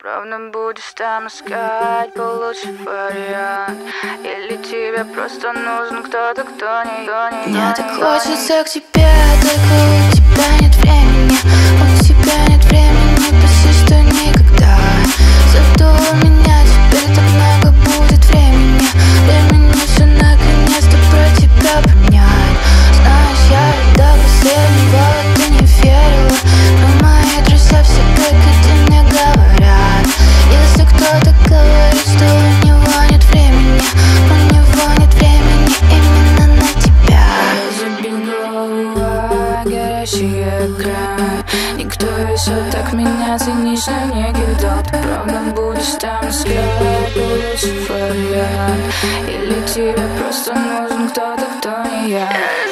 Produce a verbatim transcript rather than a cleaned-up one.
Правда будешь там искать получше вариант? Или тебе просто нужен кто-то, кто не, кто не, Мне кто так не, хочется к тебе, только у тебя нет времени. У тебя нет времени, почти что никогда. Зато у меня теперь так много будет времени. Времени все наконец-то про тебя понять. Знаешь, я до последнего ты не верила, но мои друзья все как это мне говорят. Если кто-то говорит, что у него нет времени, у него нет времени именно на тебя. Забил голова, горящий экран. Никто еще так меня цинично не кидал. Ты правда будешь там искать получше вариант? Или тебе просто нужен кто-то, кто не я?